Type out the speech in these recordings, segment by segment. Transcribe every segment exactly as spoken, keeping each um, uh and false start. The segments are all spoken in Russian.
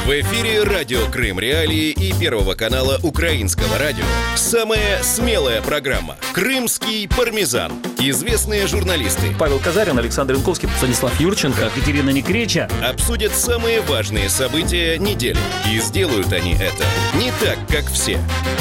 В эфире радио Крым Реалии и Первого канала Украинского радио. Самая смелая программа «Крымский пармезан». Известные журналисты Павел Казарин, Александр Янковский, Станислав Юрченко, Катерина Некреча обсудят самые важные события недели. И сделают они это не так, как все.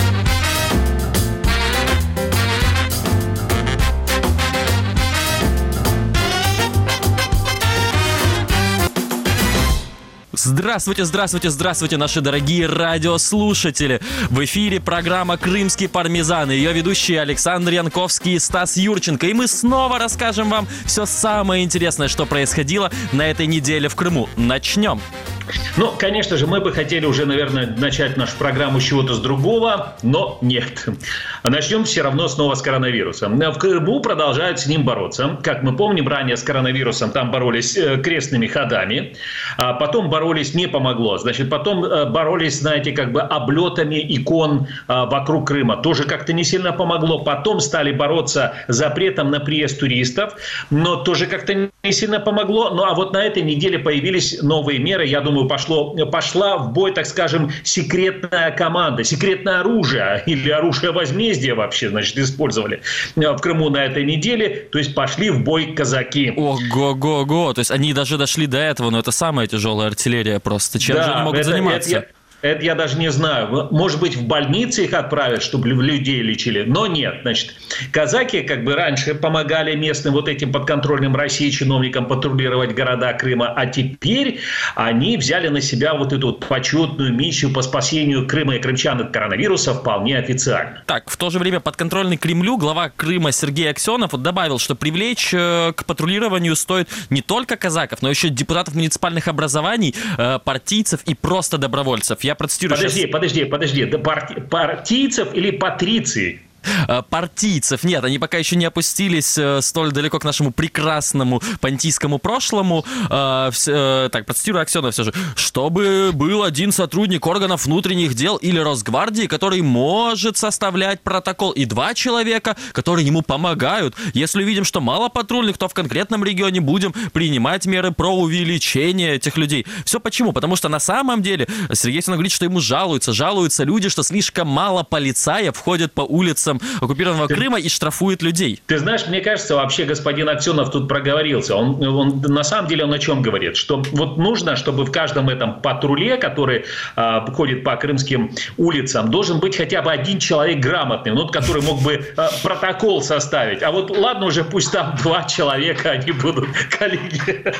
Здравствуйте, здравствуйте, здравствуйте, наши дорогие радиослушатели. В эфире программа «Крымский пармезан». Ее ведущие Александр Янковский и Стас Юрченко. И мы снова расскажем вам все самое интересное, что происходило на этой неделе в Крыму. Начнем. Ну, конечно же, мы бы хотели уже, наверное, начать нашу программу с чего-то с другого, но нет. Начнем все равно снова с коронавирусом. В Крыму продолжают с ним бороться. Как мы помним, ранее с коронавирусом там боролись крестными ходами, а потом боролись, не помогло. Значит, потом боролись, знаете, как бы облетами икон вокруг Крыма. Тоже как-то не сильно помогло. Потом стали бороться запретом на приезд туристов, но тоже как-то не сильно помогло. Ну, а вот на этой неделе появились новые меры. Я думаю, Пошло, пошла в бой, так скажем, секретная команда, секретное оружие или оружие возмездия вообще, значит, использовали в Крыму на этой неделе. То есть пошли в бой казаки. Ого-го-го, то есть они даже дошли до этого, но это самая тяжелая артиллерия просто. Чем да, же они могут это, заниматься? Это, Это я даже не знаю. Может быть, в больницы их отправят, чтобы людей лечили. Но нет. Значит, казаки как бы раньше помогали местным вот этим подконтрольным России чиновникам патрулировать города Крыма. А теперь они взяли на себя вот эту вот почетную миссию по спасению Крыма и крымчан от коронавируса вполне официально. Так, в то же время подконтрольный Кремлю глава Крыма Сергей Аксенов вот добавил, что привлечь э, к патрулированию стоит не только казаков, но еще депутатов муниципальных образований, э, партийцев и просто добровольцев. Я процитирую подожди, сейчас... подожди, подожди, да парти... партийцев или патриции? Партийцев. Нет, они пока еще не опустились э, столь далеко к нашему прекрасному понтийскому прошлому. Э, э, так, процитирую Аксенова все же. Чтобы был один сотрудник органов внутренних дел или Росгвардии, который может составлять протокол, и два человека, которые ему помогают. Если увидим, что мало патрульных, то в конкретном регионе будем принимать меры про увеличение этих людей. Все почему? Потому что на самом деле Сергей Аксенов говорит, что ему жалуются. Жалуются люди, что слишком мало полицаев ходят по улицам оккупированного Крыма и штрафует людей. Ты знаешь, мне кажется, вообще господин Аксенов тут проговорился. Он, он на самом деле он о чем говорит? Что вот нужно, чтобы в каждом этом патруле, который а, ходит по крымским улицам, должен быть хотя бы один человек грамотный, ну, который мог бы а, протокол составить. А вот ладно уже, пусть там два человека, они будут коллеги.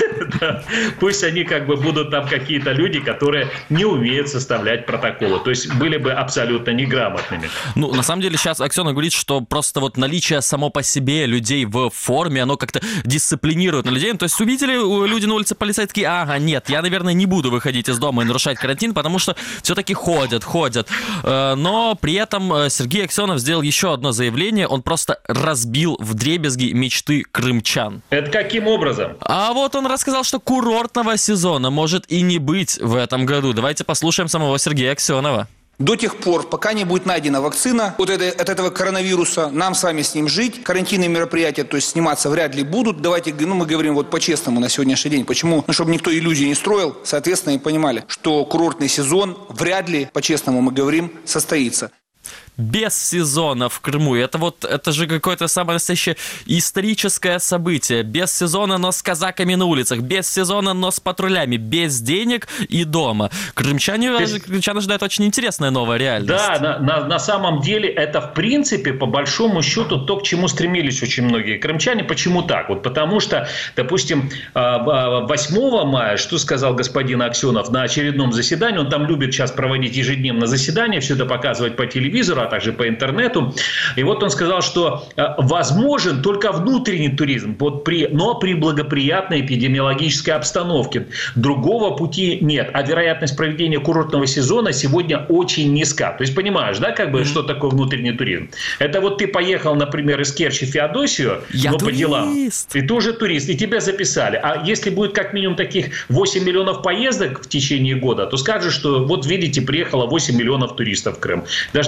Пусть они как бы будут там какие-то люди, которые не умеют составлять протоколы. То есть были бы абсолютно неграмотными. Ну, на самом деле, сейчас Аксенов говорит, что просто вот наличие само по себе людей в форме, оно как-то дисциплинирует на людей. То есть увидели люди на улице полицейские, ага, нет, я, наверное, не буду выходить из дома и нарушать карантин, потому что все-таки ходят, ходят. Но при этом Сергей Аксенов сделал еще одно заявление, он просто разбил вдребезги мечты крымчан. Это каким образом? А вот он рассказал, что курортного сезона может и не быть в этом году. Давайте послушаем самого Сергея Аксенова. До тех пор, пока не будет найдена вакцина от, этой, от этого коронавируса, нам с вами с ним жить. Карантинные мероприятия, то есть сниматься вряд ли будут. Давайте, ну, мы говорим вот по-честному на сегодняшний день. Почему? Ну, чтобы никто иллюзий не строил, соответственно, и понимали, что курортный сезон вряд ли, по-честному мы говорим, состоится. Без сезона в Крыму. Это вот, это же какое-то самое настоящее историческое событие. Без сезона, но с казаками на улицах. Без сезона, но с патрулями. Без денег и дома. Крымчане, Без... крымчан ожидает очень интересная новая реальность. Да, на, на, на самом деле это в принципе по большому счету то, к чему стремились очень многие крымчане. Почему так? Вот потому что, допустим, восьмого мая, что сказал господин Аксенов на очередном заседании, он там любит сейчас проводить ежедневно заседания, все это показывать по телевизору, а также по интернету. И вот он сказал, что э, возможен только внутренний туризм, вот при, но при благоприятной эпидемиологической обстановке. Другого пути нет. А вероятность проведения курортного сезона сегодня очень низка. То есть понимаешь, да, как бы, mm-hmm. что такое внутренний туризм? Это вот ты поехал, например, из Керчи в Феодосию, Я ну, по турист. делам. И ты уже турист, и тебя записали. А если будет как минимум таких восемь миллионов поездок в течение года, то скажешь, что вот видите, приехало восемь миллионов туристов в Крым. Даже несмотря на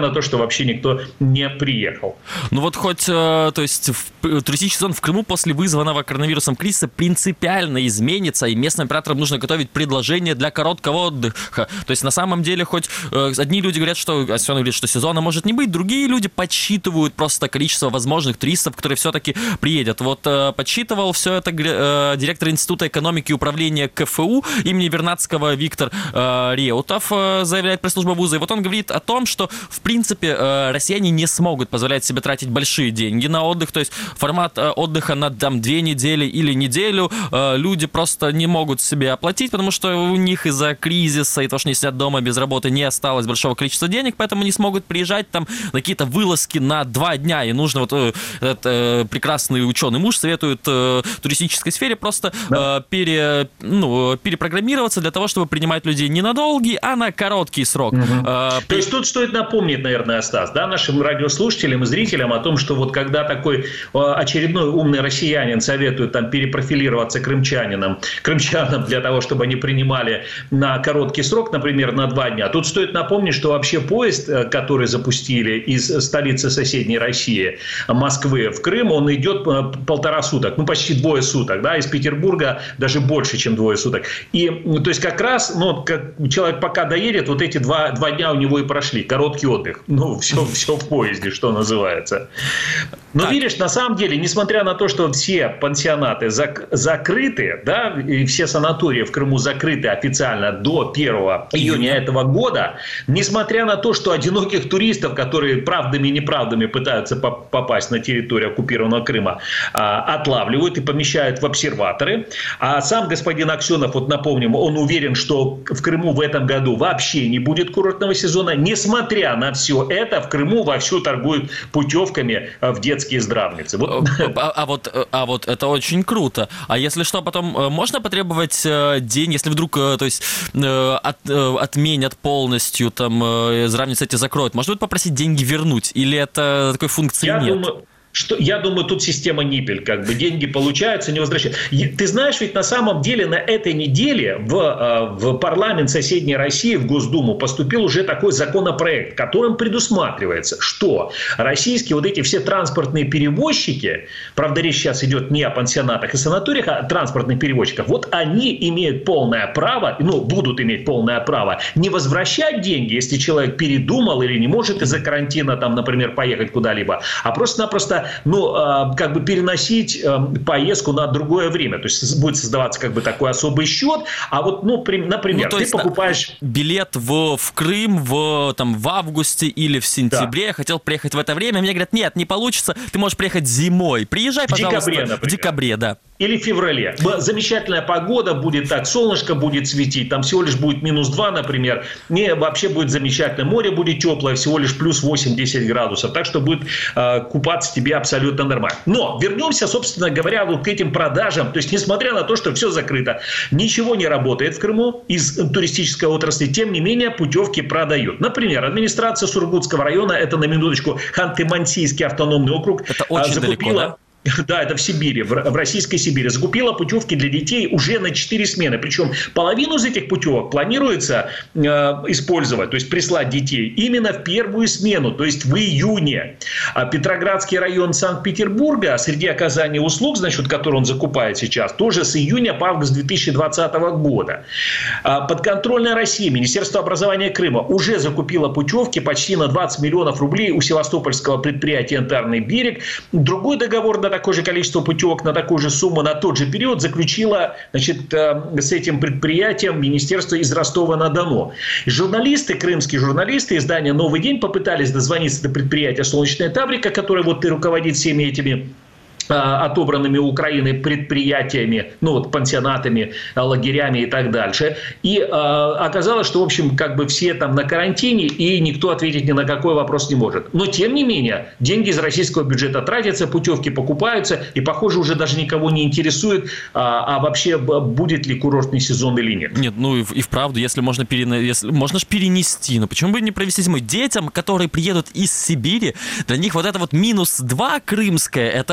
на то, что вообще никто не приехал. Ну вот хоть, то есть в, туристический сезон в Крыму после вызванного коронавирусом кризиса принципиально изменится, и местным операторам нужно готовить предложения для короткого отдыха. То есть на самом деле хоть одни люди говорят, что, Аксенов говорит, что сезона может не быть, другие люди подсчитывают просто количество возможных туристов, которые все-таки приедут. Вот подсчитывал все это директор Института экономики и управления КФУ имени Вернадского Виктор Реутов, заявляет пресс-служба вуза. И вот он говорит о том, что в принципе россияне не смогут позволять себе тратить большие деньги на отдых, то есть формат отдыха на там, две недели или неделю люди просто не могут себе оплатить, потому что у них из-за кризиса и того, что они сидят дома без работы, не осталось большого количества денег, поэтому не смогут приезжать там на какие-то вылазки на два дня, и нужно вот этот э, прекрасный ученый муж советует э, туристической сфере просто да. э, пере, ну, перепрограммироваться для того, чтобы принимать людей не на долгий, а на короткий срок. Угу. Э, То при... есть тут стоит напомнить, наверное, Стас, да, нашим радиослушателям и зрителям о том, что вот когда такой очередной умный россиянин советует там перепрофилироваться крымчанинам, крымчанам для того, чтобы они принимали на короткий срок, например, на два дня, тут стоит напомнить, что вообще поезд, который запустили из столицы соседней России, Москвы, в Крым, он идет полтора суток, ну почти двое суток, да, из Петербурга даже больше, чем двое суток. И, то есть как раз, ну, как человек пока доедет, вот эти два, два дня у него и прошли, короткий отдых, ну, все, все в поезде, что называется. Но так. Видишь, на самом деле, несмотря на то, что все пансионаты зак- закрыты, да, и все санатории в Крыму закрыты официально до первого июня этого года, несмотря на то, что одиноких туристов, которые правдами и неправдами пытаются поп- попасть на территорию оккупированного Крыма, а, отлавливают и помещают в обсерваторы, а сам господин Аксенов, вот напомним, он уверен, что в Крыму в этом году вообще не будет курортного сезона, несмотря на все это, в Крыму вовсю торгуют путевками в детские здравницы. Вот. А, а, вот, а вот это очень круто. А если что, потом можно потребовать день, если вдруг, то есть, от, отменят полностью, там, здравницы эти закроют, можно будет попросить деньги вернуть? Или это такой функции Я нет? Думаю... Что, я думаю, тут система Ниппель, как бы деньги получаются, не возвращаются. Ты знаешь, ведь на самом деле на этой неделе в, в парламент соседней России, в Госдуму поступил уже такой законопроект, которым предусматривается, что российские вот эти все транспортные перевозчики, правда речь сейчас идет не о пансионатах и санаториях, а о транспортных перевозчиках, вот они имеют полное право, ну будут иметь полное право не возвращать деньги, если человек передумал или не может из-за карантина, там, например, поехать куда-либо, а просто-напросто ну, как бы переносить поездку на другое время. То есть будет создаваться как бы такой особый счет. А вот, ну, например, ну, ты покупаешь... Билет в, в Крым в, там, в августе или в сентябре. Да. Я хотел приехать в это время. Мне говорят, нет, не получится. Ты можешь приехать зимой. Приезжай, пожалуйста. В декабре, например. В декабре, да. Или в феврале. Замечательная погода, будет так, солнышко будет светить, там всего лишь будет минус два, например. Не, вообще будет замечательно. Море будет теплое, всего лишь плюс восемь-десять градусов. Так что будет э, купаться тебе абсолютно нормально. Но вернемся, собственно говоря, вот к этим продажам. То есть, несмотря на то, что все закрыто, ничего не работает в Крыму из туристической отрасли, тем не менее путевки продают. Например, администрация Сургутского района, это на минуточку Ханты-Мансийский автономный округ, это очень закупила... далеко, да? Да, это в Сибири, в Российской Сибири. Закупила путевки для детей уже на четыре смены. Причем половину из этих путевок планируется э, использовать, то есть прислать детей именно в первую смену, то есть в июне. А Петроградский район Санкт-Петербурга среди оказания услуг, значит, которые он закупает сейчас, тоже с июня по август две тысячи двадцатого года. А подконтрольная Россия, Министерство образования Крыма уже закупило путевки почти на двадцать миллионов рублей у севастопольского предприятия «Янтарный берег». Другой договор на такое же количество путевок на такую же сумму на тот же период заключила, значит, с этим предприятием министерство из Ростова-на-Дону. И журналисты, крымские журналисты издания «Новый день» попытались дозвониться до предприятия «Солнечная Таврика», которое вот и руководит всеми этими отобранными Украиной предприятиями, ну вот пансионатами, лагерями и так дальше. И э, оказалось, что, в общем, как бы все там на карантине, и никто ответить ни на какой вопрос не может. Но, тем не менее, деньги из российского бюджета тратятся, путевки покупаются, и, похоже, уже даже никого не интересует, а, а вообще будет ли курортный сезон или нет. Нет, ну и, и вправду, если можно, перена... если... можно же перенести, но почему бы не провести зимой? Детям, которые приедут из Сибири, для них вот это вот минус два крымское, это будет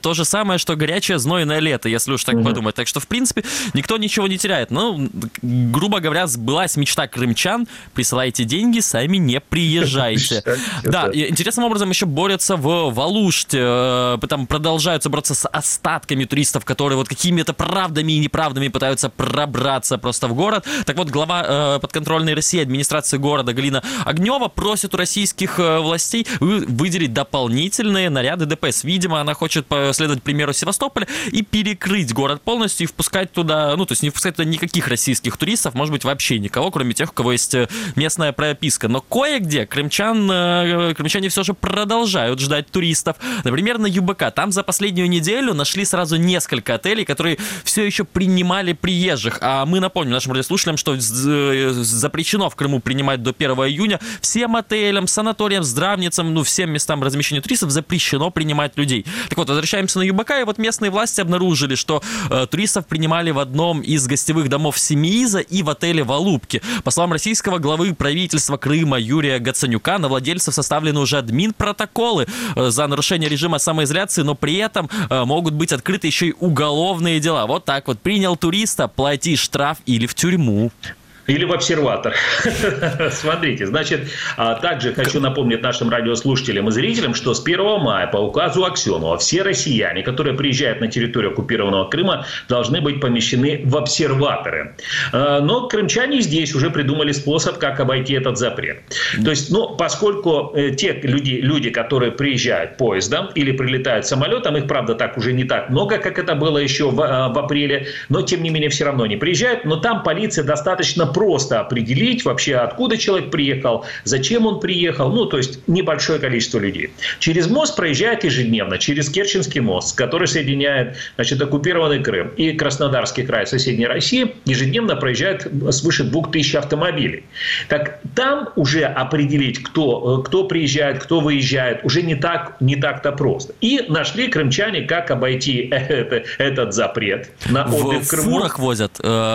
то же самое, что горячее знойное лето, если уж так угу. подумать. Так что, в принципе, никто ничего не теряет. Ну, грубо говоря, сбылась мечта крымчан. Присылайте деньги, сами не приезжайте. Да, интересным образом еще борются в Валуште. Там продолжаются бороться с остатками туристов, которые вот какими-то правдами и неправдами пытаются пробраться просто в город. Так вот, глава подконтрольной России администрации города Галина Огнева просит у российских властей выделить дополнительные наряды ДПС. Видимо, она хочет последовать примеру Севастополя и перекрыть город полностью и впускать туда, ну, то есть не впускать туда никаких российских туристов, может быть, вообще никого, кроме тех, у кого есть местная прописка. Но кое-где крымчан, крымчане все же продолжают ждать туристов. Например, на ЮБК. Там за последнюю неделю нашли сразу несколько отелей, которые все еще принимали приезжих. А мы напомним нашим радиослушателям, что запрещено в Крыму принимать до первого июня всем отелям, санаториям, здравницам, ну, всем местам размещения туристов запрещено принимать людей. Так вот, возвращаемся на ЮБК, и вот местные власти обнаружили, что э, туристов принимали в одном из гостевых домов Семииза и в отеле в Алупке. По словам российского главы правительства Крыма Юрия Гацанюка, на владельцев составлены уже админ-протоколы э, за нарушение режима самоизоляции, но при этом э, могут быть открыты еще и уголовные дела. Вот так вот. Принял туриста, плати штраф или в тюрьму. Или в обсерватор. Смотрите, значит, также хочу напомнить нашим радиослушателям и зрителям, что с первого мая по указу Аксенова все россияне, которые приезжают на территорию оккупированного Крыма, должны быть помещены в обсерваторы. Но крымчане здесь уже придумали способ, как обойти этот запрет. То есть, ну, поскольку те люди, люди, которые приезжают поездом или прилетают самолетом, их, правда, так уже не так много, как это было еще в, в апреле, но, тем не менее, все равно не приезжают. Но там полиция достаточно просто определить вообще, откуда человек приехал, зачем он приехал, ну, то есть небольшое количество людей. Через мост проезжает ежедневно, через Керченский мост, который соединяет, значит, оккупированный Крым и Краснодарский край соседней России, ежедневно проезжает свыше двух тысяч автомобилей. Так там уже определить, кто, кто приезжает, кто выезжает, уже не так, не так-то просто. И нашли крымчане, как обойти это, этот запрет на отдых в, в Крыму. В фурах возят,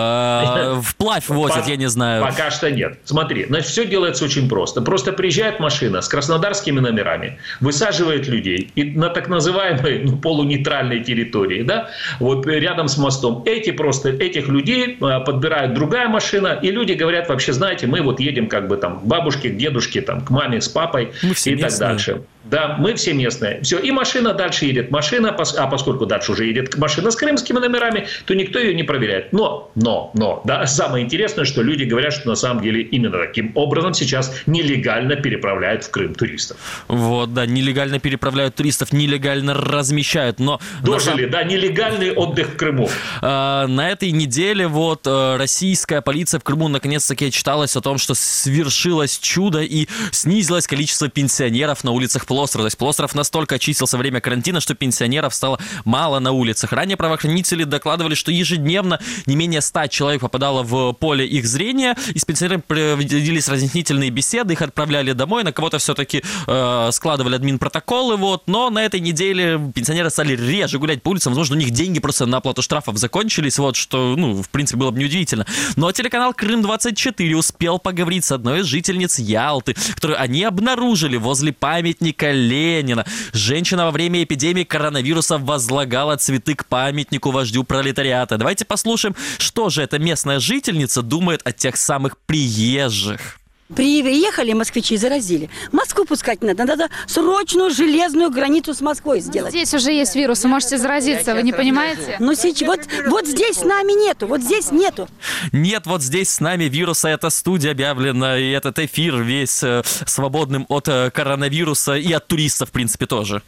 вплавь возят. Я не знаю. Пока что нет. Смотри, значит, все делается очень просто. Просто приезжает машина с краснодарскими номерами, высаживает людей и на так называемой, ну, полунейтральной территории, да, вот рядом с мостом. Эти просто, этих людей подбирает другая машина, и люди говорят, вообще, знаете, мы вот едем как бы там к бабушке, к дедушке, там, к маме с папой и местные. Так дальше. Да, мы все местные. Все, и машина дальше едет. Машина, а поскольку дальше уже едет машина с крымскими номерами, то никто ее не проверяет. Но, но, но, да, самое интересное, что люди говорят, что на самом деле именно таким образом сейчас нелегально переправляют в Крым туристов. Вот, да, нелегально переправляют туристов, нелегально размещают, но... Дожили, на... да, нелегальный отдых в Крыму. А, на этой неделе вот российская полиция в Крыму наконец-таки отчиталась о том, что свершилось чудо и снизилось количество пенсионеров на улицах полуострова. То есть полуостров настолько очистился во время карантина, что пенсионеров стало мало на улицах. Ранее правоохранители докладывали, что ежедневно не менее ста человек попадало в поле их зрения, и с пенсионерами проводились разъяснительные беседы, их отправляли домой, на кого-то все-таки э, складывали админпротоколы, вот, но на этой неделе пенсионеры стали реже гулять по улицам, возможно, у них деньги просто на оплату штрафов закончились, вот, что, ну, в принципе, было бы неудивительно. Но телеканал Крым двадцать четыре успел поговорить с одной из жительниц Ялты, которую они обнаружили возле памятника Ленина. Женщина во время эпидемии коронавируса возлагала цветы к памятнику вождю пролетариата. Давайте послушаем, что же эта местная жительница думает о тех самых приезжих. Приехали москвичи и заразили. Москву пускать надо. Надо срочную железную границу с Москвой сделать. Здесь уже есть вирус, вы можете заразиться, вы не понимаете? Ну, сейчас, вот, вот здесь с нами нету, вот здесь нету. Нет, вот здесь с нами вируса. Эта студия объявлена, и этот эфир весь э, свободным от э, коронавируса и от туристов, в принципе, тоже.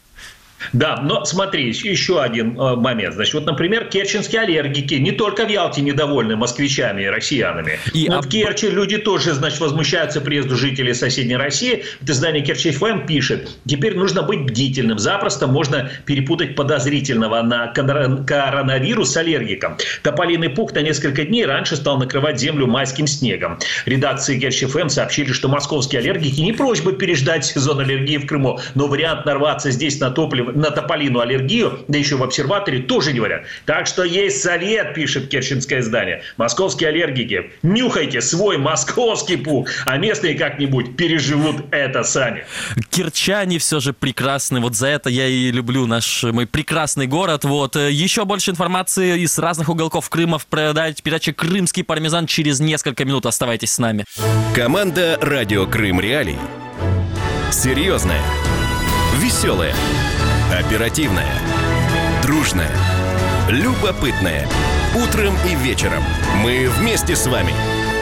Да, но смотри, еще один э, момент. Значит, вот, например, керченские аллергики не только в Ялте недовольны москвичами и россиянами. И но об... в Керчи люди тоже, значит, возмущаются приезду жителей соседней России. Это издание Керчь эф эм пишет: теперь нужно быть бдительным. Запросто можно перепутать подозрительного на коронавирус с аллергиком. Тополиный пух на несколько дней раньше стал накрывать землю майским снегом. Редакции Керчь эф эм сообщили, что московские аллергики не просьбы переждать сезон аллергии в Крыму, но вариант нарваться здесь на топливо на тополину аллергию, да еще в обсерватории тоже не вариант. Так что есть совет, пишет керченское издание. Московские аллергики, нюхайте свой московский пух, а местные как-нибудь переживут это сами. Керчане все же прекрасны. Вот за это я и люблю наш мой прекрасный город. Вот. Еще больше информации из разных уголков Крыма в передаче «Крымский пармезан» через несколько минут. Оставайтесь с нами. Команда «Радио Крым Реалии». Серьезная, веселая, оперативная, дружная, любопытная. Утром и вечером мы вместе с вами.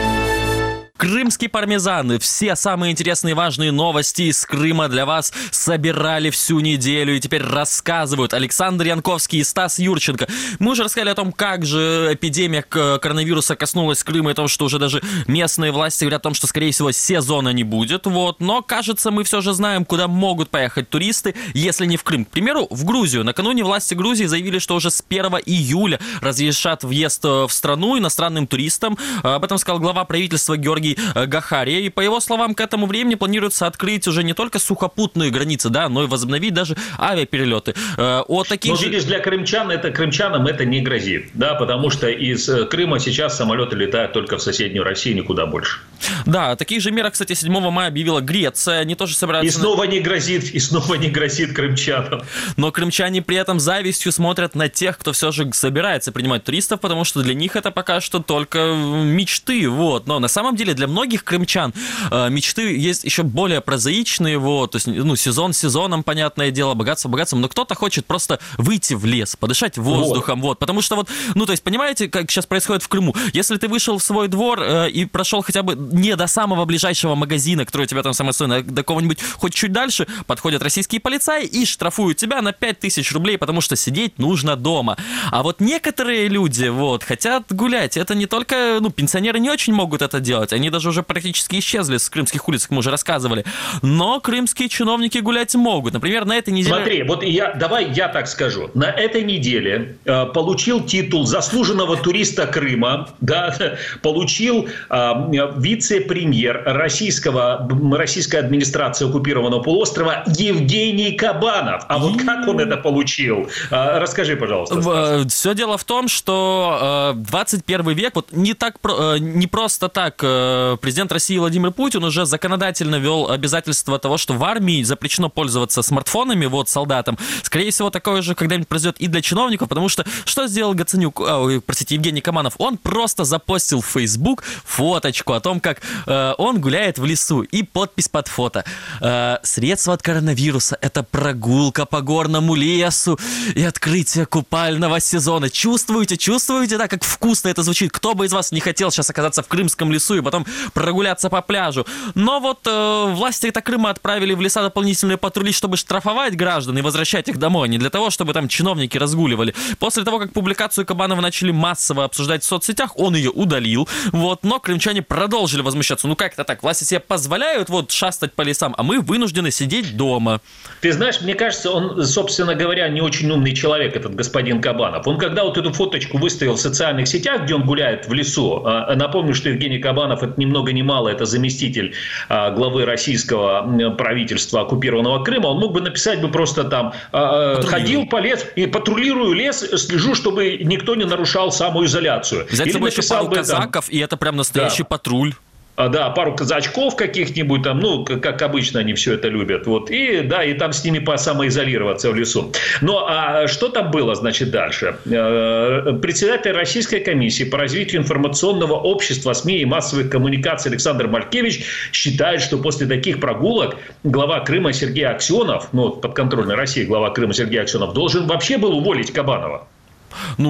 Крымский пармезан. Все самые интересные и важные новости из Крыма для вас собирали всю неделю и теперь рассказывают Александр Янковский и Стас Юрченко. Мы уже рассказали о том, как же эпидемия коронавируса коснулась Крыма и о том, что уже даже местные власти говорят о том, что, скорее всего, сезона не будет. Вот. Но, кажется, мы все же знаем, куда могут поехать туристы, если не в Крым. К примеру, в Грузию. Накануне власти Грузии заявили, что уже с первого июля разрешат въезд в страну иностранным туристам. Об этом сказал глава правительства Георгий Гахария. И по его словам, к этому времени планируется открыть уже не только сухопутные границы, да, но и возобновить даже авиаперелеты. О таких но же... видишь, для крымчан это, крымчанам это не грозит, да, потому что из Крыма сейчас самолеты летают только в соседнюю Россию, никуда больше. Да, о таких же мерах, кстати, седьмого мая объявила Греция. Они тоже собираются... И снова не грозит, и снова не грозит крымчанам. Но крымчане при этом завистью смотрят на тех, кто все же собирается принимать туристов, потому что для них это пока что только мечты, вот. Но на самом деле для многих крымчан э, мечты есть еще более прозаичные, вот. То есть, ну, сезон сезоном, понятное дело, богатство богатством, но кто-то хочет просто выйти в лес, подышать воздухом, вот. вот. Потому что вот, ну, то есть, понимаете, как сейчас происходит в Крыму? Если ты вышел в свой двор э, и прошел хотя бы не до самого ближайшего магазина, который у тебя там самый стой, до кого-нибудь хоть чуть дальше, подходят российские полицаи и штрафуют тебя на пять тысяч рублей, потому что сидеть нужно дома. А вот некоторые люди, вот, хотят гулять. Это не только, ну, пенсионеры не очень могут это делать, они даже уже практически исчезли с крымских улиц, как мы уже рассказывали. Но крымские чиновники гулять могут. Например, на этой неделе... Смотри, вот я, давай я так скажу. На этой неделе э, получил титул заслуженного туриста Крыма, да, получил э, вице-премьер российского, российской администрации оккупированного полуострова Евгений Кабанов. А вот как он это получил? Э, расскажи, пожалуйста, Стас. Все дело в том, что э, двадцать первый век, вот не, так, э, не просто так э, президент России Владимир Путин уже законодательно ввел обязательство того, что в армии запрещено пользоваться смартфонами, вот, солдатам. Скорее всего, такое же когда-нибудь произойдет и для чиновников, потому что что сделал Гаценюк, э, простите, Евгений Кабанов? Он просто запостил в Facebook фоточку о том, как э, он гуляет в лесу, и подпись под фото. Э, средства от коронавируса — это прогулка по горному лесу и открытие купального сезона. Чувствуете, чувствуете, да, как вкусно это звучит? Кто бы из вас не хотел сейчас оказаться в крымском лесу и потом прогуляться по пляжу? Но вот э, власти это Крыма отправили в леса дополнительные патрули, чтобы штрафовать граждан и возвращать их домой, не для того, чтобы там чиновники разгуливали. После того, как публикацию Кабанова начали массово обсуждать в соцсетях, он ее удалил, вот, но крымчане продолжили возмущаться. Ну как это так? Власти себе позволяют вот шастать по лесам, а мы вынуждены сидеть дома. Ты знаешь, мне кажется, он, собственно говоря, не очень умный человек, этот господин Кабанов. Он когда вот эту фоточку выставил в социальных сетях, где он гуляет в лесу, напомню, что Евгений Кабанов — это ни много ни мало, это заместитель главы российского правительства оккупированного Крыма, он мог бы написать бы просто там: ходил по лесу и патрулирую лес, слежу, чтобы никто не нарушал самоизоляцию. Взять с собой еще пару казаков, там, и это прям настоящий да. патруль. Да, пару казачков каких-нибудь там, ну, как обычно они все это любят. Вот, и, да, и там с ними самоизолироваться в лесу. Ну, а что там было, значит, дальше? Председатель Российской комиссии по развитию информационного общества, СМИ и массовых коммуникаций Александр Малькевич считает, что после таких прогулок глава Крыма Сергей Аксенов, ну, подконтрольной России глава Крыма Сергей Аксенов, должен вообще был уволить Кабанова. Ну,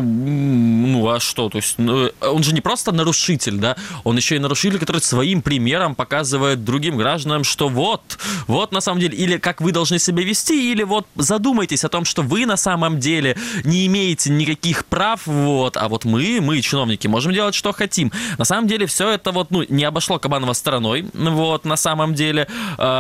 ну, а что? То есть, ну, он же не просто нарушитель, да? Он еще и нарушитель, который своим примером показывает другим гражданам, что вот, вот на самом деле, или как вы должны себя вести, или вот задумайтесь о том, что вы на самом деле не имеете никаких прав, вот, а вот мы, мы, чиновники, можем делать, что хотим. На самом деле, все это вот, ну, не обошло Кабанова стороной, вот, на самом деле.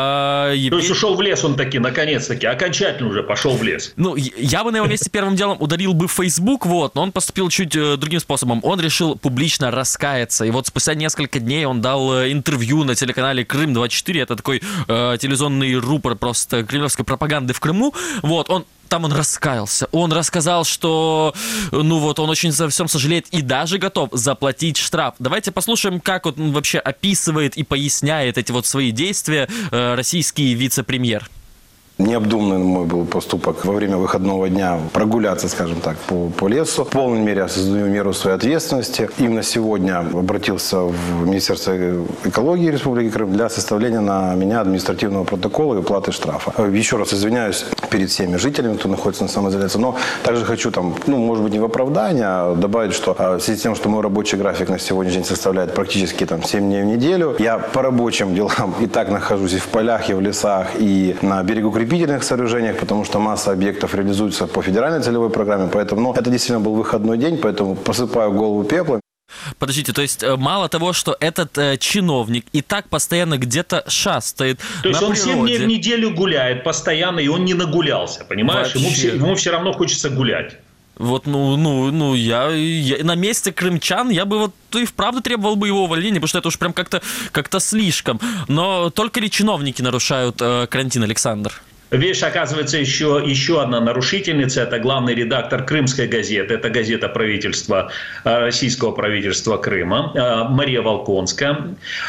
Э, То есть, ушел в лес он таки, наконец-таки, окончательно уже пошел в лес. Ну, я бы на его месте первым делом ударил бы в Facebook, Facebook, вот, но он поступил чуть другим способом. Он решил публично раскаяться. И вот спустя несколько дней он дал интервью на телеканале Крым двадцать четыре. Это такой э, телевизионный рупор просто кремлевской пропаганды в Крыму. Вот, он Там он раскаялся. Он рассказал, что, ну вот, он очень за всем сожалеет и даже готов заплатить штраф. Давайте послушаем, как он вообще описывает и поясняет эти вот свои действия э, российский вице-премьер. Необдуманный мой был поступок во время выходного дня прогуляться, скажем так, по, по лесу. В полной мере осознаю меру своей ответственности. Именно сегодня обратился в Министерство экологии Республики Крым для составления на меня административного протокола и уплаты штрафа. Еще раз извиняюсь перед всеми жителями, кто находится на самоизоляции, но также хочу там, ну, может быть, не в оправдание, а добавить, что в связи с тем, что мой рабочий график на сегодняшний день составляет практически там семь дней в неделю, я по рабочим делам и так нахожусь и в полях, и в лесах, и на берегу укрепительных сооружениях, потому что масса объектов реализуется по федеральной целевой программе, поэтому, ну, это действительно был выходной день, поэтому посыпаю голову пеплом. Подождите, то есть мало того, что этот э, чиновник и так постоянно где-то шастает то есть на он природе. семь дней в неделю гуляет постоянно, и он не нагулялся, понимаешь? Ему все, ему все равно хочется гулять. Вот, ну, ну, ну, я, я на месте крымчан я бы вот и вправду требовал бы его увольнения, потому что это уж прям как-то, как-то слишком. Но только ли чиновники нарушают э, карантин, Александр? Видишь, оказывается, еще, еще одна нарушительница – это главный редактор Крымской газеты, это газета правительства, российского правительства Крыма, Мария Волконская.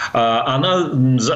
Она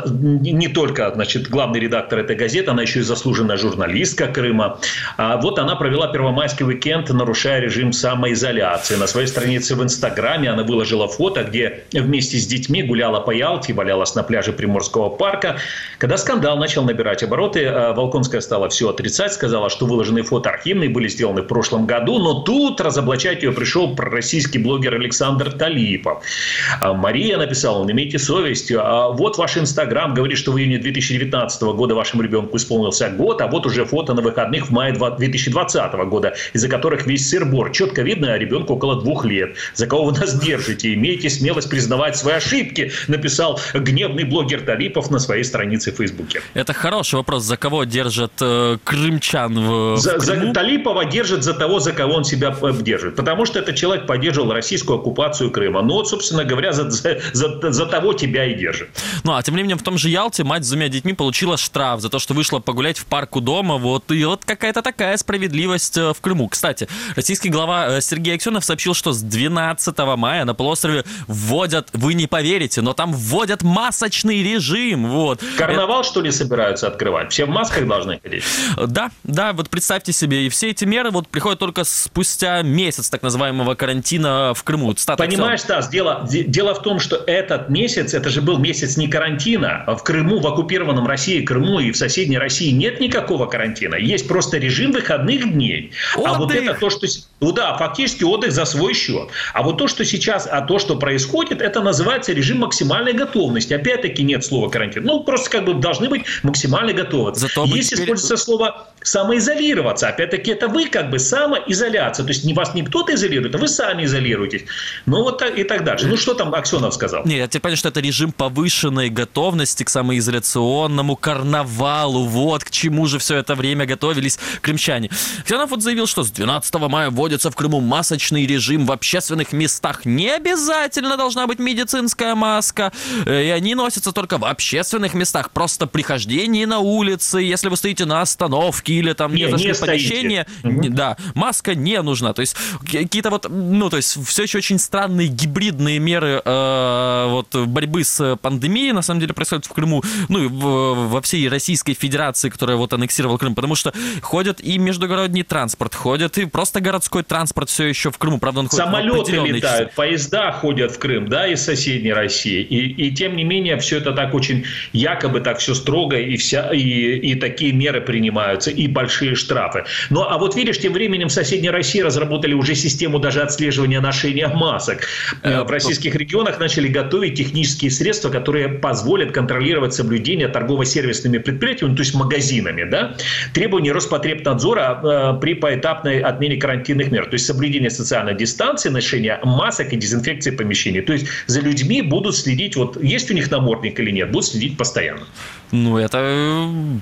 не только, значит, главный редактор этой газеты, она еще и заслуженная журналистка Крыма. Вот она провела первомайский уикенд, нарушая режим самоизоляции. На своей странице в Инстаграме она выложила фото, где вместе с детьми гуляла по Ялте, валялась на пляже Приморского парка. Когда скандал начал набирать обороты, Волконская стала все отрицать, сказала, что выложенные фото архивные, были сделаны в прошлом году, но тут разоблачать ее пришел пророссийский блогер Александр Талипов. Мария написала: не имейте совесть, вот ваш Инстаграм говорит, что в июне две тысячи девятнадцатого года вашему ребенку исполнился год, а вот уже фото на выходных в мае две тысячи двадцатого года, из-за которых весь сыр-бор. Четко видно, ребенку около двух лет. За кого вы нас держите? Имейте смелость признавать свои ошибки, написал гневный блогер Талипов на своей странице в Фейсбуке. Это хороший вопрос, за кого держит э, крымчан в, за, в Крыму? За Талипова держит за того, за кого он себя держит. Потому что этот человек поддерживал российскую оккупацию Крыма. Ну вот, собственно говоря, за, за, за, за того тебя и держит. Ну, а тем временем в том же Ялте мать с двумя детьми получила штраф за то, что вышла погулять в парк у дома. Вот, и вот какая-то такая справедливость в Крыму. Кстати, российский глава Сергей Аксенов сообщил, что с двенадцатого мая на полуострове вводят, вы не поверите, но там вводят масочный режим. Вот. Карнавал, Это... что ли, собираются открывать? Все в масках должны ходить? Да, да, вот представьте себе, и все эти меры вот приходят только спустя месяц так называемого карантина в Крыму. Стат Понимаешь, Стас, дело, дело в том, что этот месяц, это же был месяц не карантина. В Крыму, в оккупированном России Крыму и в соседней России нет никакого карантина. Есть просто режим выходных дней. Отдых. А вот это то, что... Ну да, фактически отдых за свой счет. А вот то, что сейчас, а то, что происходит, это называется режим максимальной готовности. Опять-таки нет слова карантин. Ну, просто как бы должны быть максимально готовы. Зато Есть теперь... используется слово самоизолироваться. Опять-таки это вы как бы самоизоляция. То есть не вас не кто-то изолирует, а вы сами изолируетесь. Ну вот так, и так дальше. Ну что там Аксенов сказал? Нет, я тебе понимаю, что это режим повышенной готовности к самоизоляционному карнавалу. Вот к чему же все это время готовились крымчане. Аксенов вот заявил, что с двенадцатого мая вводится в Крыму масочный режим. В общественных местах не обязательно должна быть медицинская маска. И они носятся только в общественных местах. Просто при хождении на улице, если вы стоите на остановке или там не, не зашли в помещение, угу. да, маска не нужна. То есть какие-то вот, ну, то есть все еще очень странные гибридные меры э, вот борьбы с пандемией на самом деле происходят в Крыму, ну и в, во всей Российской Федерации, которая вот аннексировала Крым, потому что ходят и междугородний транспорт, ходят и просто городской транспорт все еще в Крыму, правда он ходит самолеты в летают, часы. Поезда ходят в Крым, да, из соседней России, и, и тем не менее все это так очень якобы так все строго и вся и, и такие меры принимаются и большие штрафы. Ну а вот видишь, тем временем в соседней России разработали уже систему даже отслеживания ношения масок. В российских регионах начали готовить технические средства, которые позволят контролировать соблюдение торгово-сервисными предприятиями, то есть магазинами, да, требования Роспотребнадзора при поэтапной отмене карантинных мер, то есть соблюдение социальной дистанции, ношение масок и дезинфекции помещений. То есть за людьми будут следить, вот есть у них намордник или нет, будут следить постоянно. Ну это...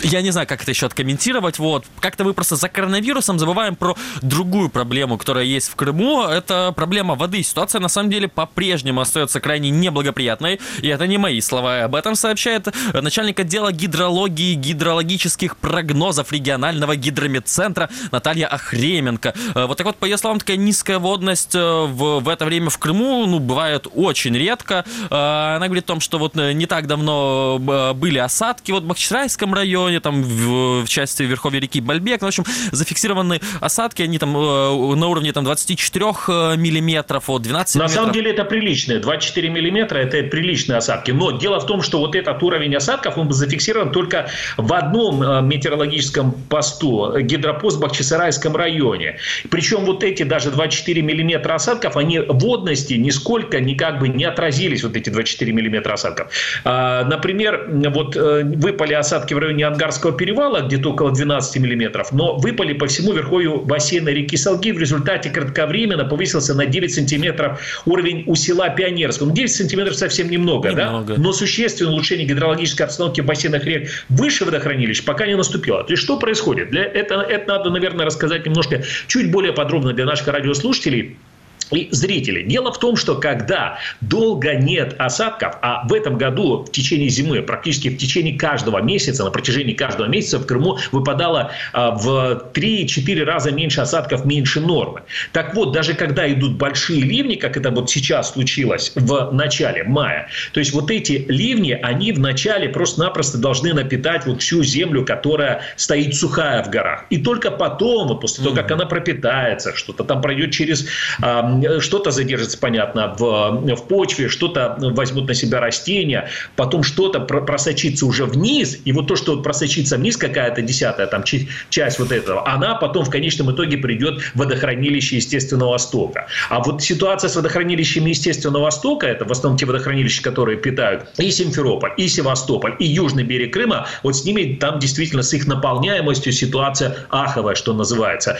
я не знаю, как это еще откомментировать, вот, как-то мы просто за коронавирусом забываем про другую проблему, которая есть в Крыму, это проблема воды. Ситуация, на самом деле, по-прежнему остается крайне неблагоприятной, и это не мои слова, об этом сообщает начальник отдела гидрологии, гидрологических прогнозов регионального гидрометцентра Наталья Охременко. Вот так вот, по ее словам, такая низкая водность в, в это время в Крыму, ну, бывает очень редко. Она говорит о том, что вот не так давно были осадки вот в Бахчисарайском районе, там в, в части верховья реки Бальбек. Ну, в общем, зафиксированы осадки, они там э, на уровне там, двадцать четыре миллиметров, от двенадцати На миллиметров. самом деле это приличные. двадцать четыре миллиметра – это приличные осадки. Но дело в том, что вот этот уровень осадков, он зафиксирован только в одном метеорологическом посту – гидропост в Бахчисарайском районе. Причем вот эти даже двадцать четыре миллиметра осадков, они водности нисколько никак бы не отразились, вот эти двадцать четыре миллиметра осадков. А, например, вот выпали осадки в районе Ангарского перевала, где-то около двенадцати миллиметров, но выпали по всему верховью бассейна реки Салги. В результате кратковременно повысился на девять сантиметров уровень у села Пионерского. Ну, девять сантиметров совсем немного, немного. Да? Но существенное улучшение гидрологической обстановки в бассейнах рек выше водохранилищ пока не наступило. То есть, что происходит? Для этого, это надо, наверное, рассказать немножко чуть более подробно для наших радиослушателей и зрителей. Дело в том, что когда долго нет осадков, а в этом году в течение зимы, практически в течение каждого месяца, на протяжении каждого месяца в Крыму выпадало а, в три-четыре раза меньше осадков, меньше нормы. Так вот, даже когда идут большие ливни, как это вот сейчас случилось в начале мая, то есть вот эти ливни, они в начале просто-напросто должны напитать вот всю землю, которая стоит сухая в горах. И только потом, вот после того, как она пропитается, что-то там пройдет через... А, что-то задержится, понятно, в, в почве, что-то возьмут на себя растения, потом что-то просочится уже вниз, и вот то, что просочится вниз, какая-то десятая там, часть вот этого, она потом в конечном итоге придет в водохранилище естественного стока. А вот ситуация с водохранилищами естественного стока, это в основном те водохранилища, которые питают и Симферополь, и Севастополь, и южный берег Крыма, вот с ними там действительно с их наполняемостью ситуация аховая, что называется.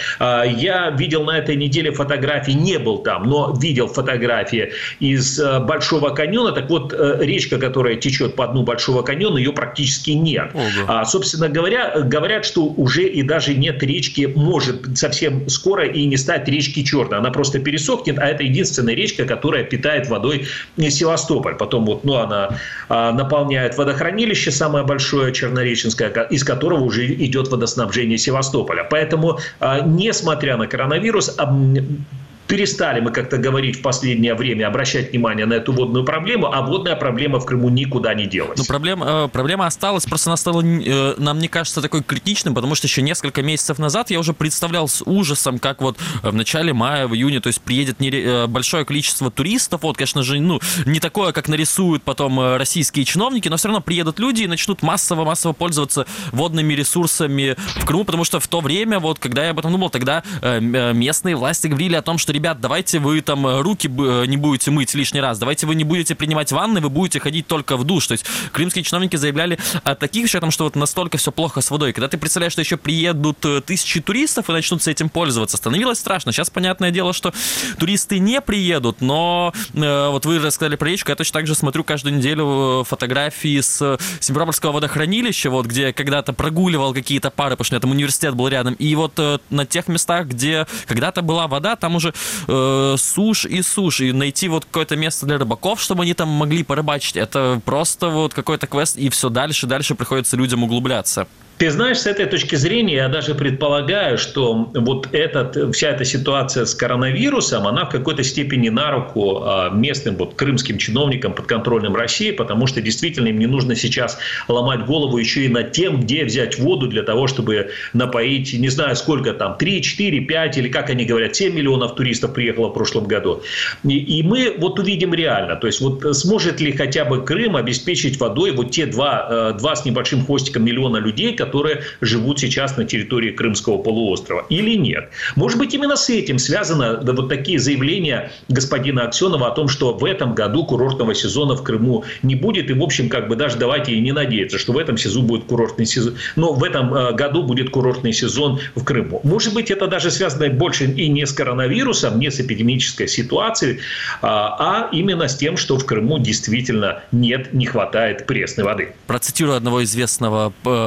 Я видел на этой неделе фотографии, не был там, но видел фотографии из Большого каньона. Так вот, речка, которая течет по дну Большого каньона, ее практически нет. А, собственно говоря, говорят, что уже и даже нет речки, может совсем скоро и не стать речки Черной. Она просто пересохнет, а это единственная речка, которая питает водой Севастополь. Потом вот, ну, она а, наполняет водохранилище, самое большое, Чернореченское, из которого уже идет водоснабжение Севастополя. Поэтому, а, несмотря на коронавирус, а, перестали мы как-то говорить в последнее время, обращать внимание на эту водную проблему, а водная проблема в Крыму никуда не делась. Ну, проблема, проблема осталась, просто она стала, нам не кажется, такой критичным, потому что еще несколько месяцев назад я уже представлял с ужасом, как вот в начале мая, в июне, то есть приедет большое количество туристов, вот, конечно же, ну, не такое, как нарисуют потом российские чиновники, но все равно приедут люди и начнут массово-массово пользоваться водными ресурсами в Крыму, потому что в то время, вот, когда я об этом думал, тогда местные власти говорили о том, что, ребят, давайте вы там руки не будете мыть лишний раз, давайте вы не будете принимать ванны, вы будете ходить только в душ. То есть крымские чиновники заявляли о таких вещах, что вот настолько все плохо с водой. Когда ты представляешь, что еще приедут тысячи туристов и начнут этим пользоваться, становилось страшно. Сейчас, понятное дело, что туристы не приедут, но э, вот вы рассказали про речку, я точно так же смотрю каждую неделю фотографии с Симферопольского водохранилища, вот, где когда-то прогуливал какие-то пары, потому что там университет был рядом, и вот э, на тех местах, где когда-то была вода, там уже э, сушь и сушь, и найти вот какое-то место для рыбаков, чтобы они там могли порыбачить, это просто вот какой-то квест, и все дальше, дальше приходится людям углубляться. Ты знаешь, с этой точки зрения я даже предполагаю, что вот этот, вся эта ситуация с коронавирусом, она в какой-то степени на руку местным вот, крымским чиновникам подконтрольным России, потому что действительно им не нужно сейчас ломать голову еще и над тем, где взять воду для того, чтобы напоить, не знаю сколько там, три, четыре, пять или как они говорят, семь миллионов туристов приехало в прошлом году. И, и мы вот увидим реально, то есть вот сможет ли хотя бы Крым обеспечить водой вот те два, два с небольшим хвостиком миллиона людей, которые живут сейчас на территории Крымского полуострова, или нет. Может быть, именно с этим связано да, вот такие заявления господина Аксенова о том, что в этом году курортного сезона в Крыму не будет, и, в общем, как бы даже давайте и не надеяться, что в этом сезоне будет курортный сезон, но в этом э, году будет курортный сезон в Крыму. Может быть, это даже связано больше и не с коронавирусом, не с эпидемической ситуацией, а, а именно с тем, что в Крыму действительно нет, не хватает пресной воды. Процитирую одного известного э, российского